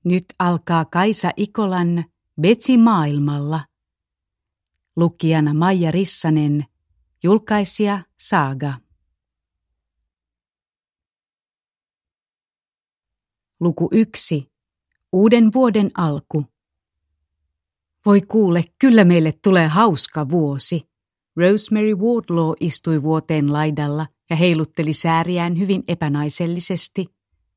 Nyt alkaa Kaisa Ikolan Betsy maailmalla. Lukijana Maija Rissanen, julkaisija Saaga. Luku 1. Uuden vuoden alku. Voi kuule, kyllä meille tulee hauska vuosi. Rosemary Wardlaw istui vuoteen laidalla ja heilutteli sääriään hyvin epänaisellisesti.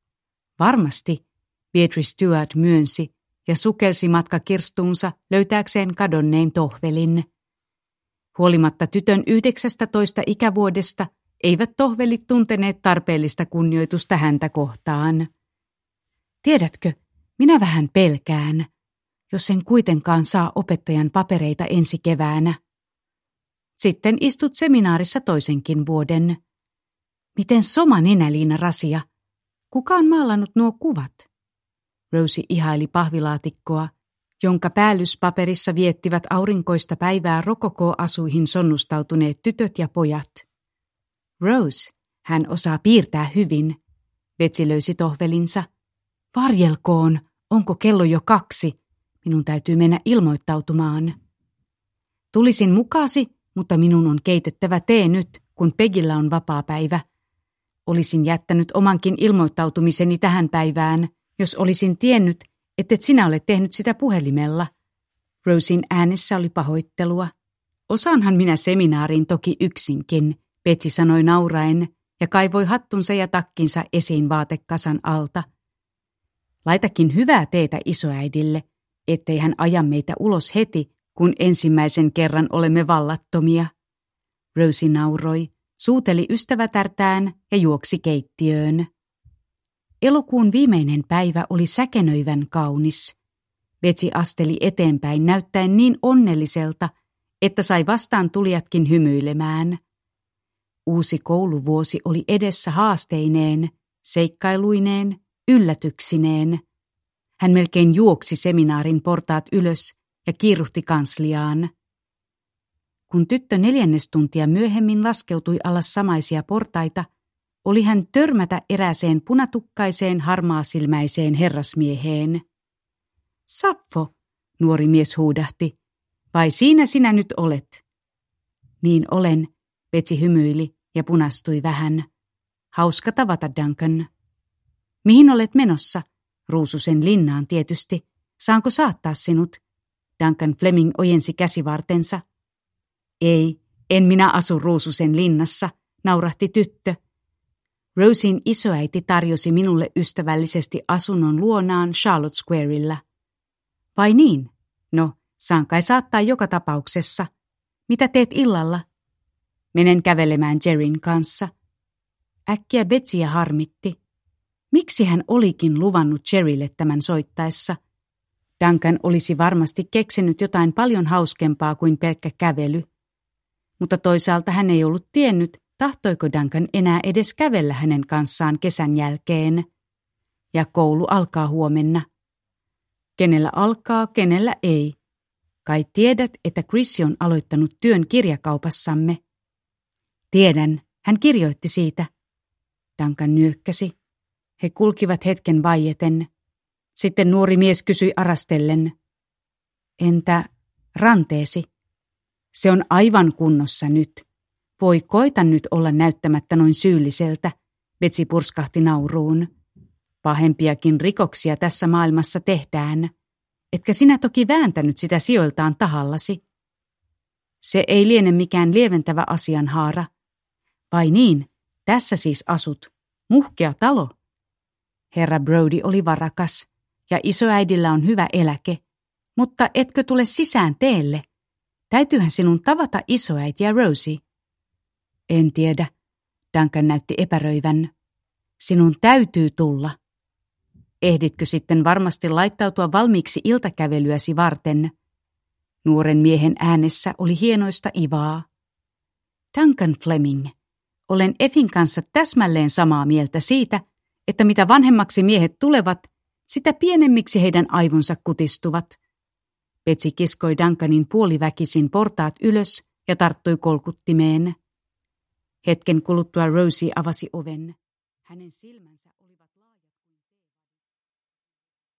Varmasti, Beatrice Stuart myönsi ja sukelsi matka kirstuunsa löytääkseen kadonneen tohvelin. Huolimatta tytön 19 ikävuodesta eivät tohvelit tunteneet tarpeellista kunnioitusta häntä kohtaan. Tiedätkö, minä vähän pelkään, jos en kuitenkaan saa opettajan papereita ensi keväänä. Sitten istut seminaarissa toisenkin vuoden. Miten soma nenäliina rasia? Kuka on maalannut nuo kuvat? Rosie ihaili pahvilaatikkoa, jonka päällyspaperissa viettivät aurinkoista päivää rokokoo-asuihin sonnustautuneet tytöt ja pojat. Rose, hän osaa piirtää hyvin. Betsy löysi tohvelinsa. Varjelkoon, onko kello jo 2? Minun täytyy mennä ilmoittautumaan. Tulisin mukaasi, mutta minun on keitettävä tee nyt, kun Pegillä on vapaapäivä. Olisin jättänyt omankin ilmoittautumiseni tähän päivään, jos olisin tiennyt, ettet sinä ole tehnyt sitä puhelimella. Rosien äänessä oli pahoittelua. Osaanhan minä seminaariin toki yksinkin, Betsy sanoi nauraen ja kaivoi hattunsa ja takkinsa esiin vaatekasan alta. Laitakin hyvää teetä isoäidille, ettei hän aja meitä ulos heti, kun ensimmäisen kerran olemme vallattomia. Rosie nauroi, suuteli ystävätärtään ja juoksi keittiöön. Elokuun viimeinen päivä oli säkenöivän kaunis. Betsy asteli eteenpäin näyttäen niin onnelliselta, että sai vastaan tulijatkin hymyilemään. Uusi kouluvuosi oli edessä haasteineen, seikkailuineen, yllätyksineen. Hän melkein juoksi seminaarin portaat ylös ja kiiruhti kansliaan. Kun tyttö 4 tuntia myöhemmin laskeutui alas samaisia portaita, oli hän törmätä erääseen punatukkaiseen harmaasilmäiseen herrasmieheen. Sappho, nuori mies huudahti. Vai siinä sinä nyt olet? Niin olen, Betsy hymyili ja punastui vähän. Hauska tavata, Duncan. Mihin olet menossa? Ruususen linnaan tietysti. Saanko saattaa sinut? Duncan Fleming ojensi käsivartensa. Ei, en minä asu Ruususen linnassa, naurahti tyttö. Rosien isoäiti tarjosi minulle ystävällisesti asunnon luonaan Charlotte Squarella. Vai niin? No, saan kai saattaa joka tapauksessa. Mitä teet illalla? Menen kävelemään Jerryn kanssa. Äkkiä Betsyä harmitti. Miksi hän olikin luvannut Jerrylle tämän soittaessa? Duncan olisi varmasti keksinyt jotain paljon hauskempaa kuin pelkkä kävely. Mutta toisaalta hän ei ollut tiennyt, tahtoiko Duncan enää edes kävellä hänen kanssaan kesän jälkeen. Ja koulu alkaa huomenna. Kenellä alkaa, kenellä ei. Kai tiedät, että Chris on aloittanut työn kirjakaupassamme. Tiedän, hän kirjoitti siitä. Duncan nyökkäsi. He kulkivat hetken vaieten. Sitten nuori mies kysyi arastellen. Entä ranteesi? Se on aivan kunnossa nyt. Voi koita nyt olla näyttämättä noin syylliseltä, Betsy purskahti nauruun. Pahempiakin rikoksia tässä maailmassa tehdään. Etkä sinä toki vääntänyt sitä sijoiltaan tahallasi. Se ei liene mikään lieventävä asianhaara. Vai niin, tässä siis asut. Muhkea talo. Herra Brodie oli varakas ja isoäidillä on hyvä eläke. Mutta etkö tule sisään teelle? Täytyyhän sinun tavata isoäitiä Rosie. En tiedä, Duncan näytti epäröivän. Sinun täytyy tulla. Ehditkö sitten varmasti laittautua valmiiksi iltakävelyäsi varten? Nuoren miehen äänessä oli hienoista ivaa. Duncan Fleming, olen Effin kanssa täsmälleen samaa mieltä siitä, että mitä vanhemmaksi miehet tulevat, sitä pienemmiksi heidän aivonsa kutistuvat. Betsy kiskoi Duncanin puoliväkisin portaat ylös ja tarttui kolkuttimeen. Hetken kuluttua Rosie avasi oven. Hänen silmänsä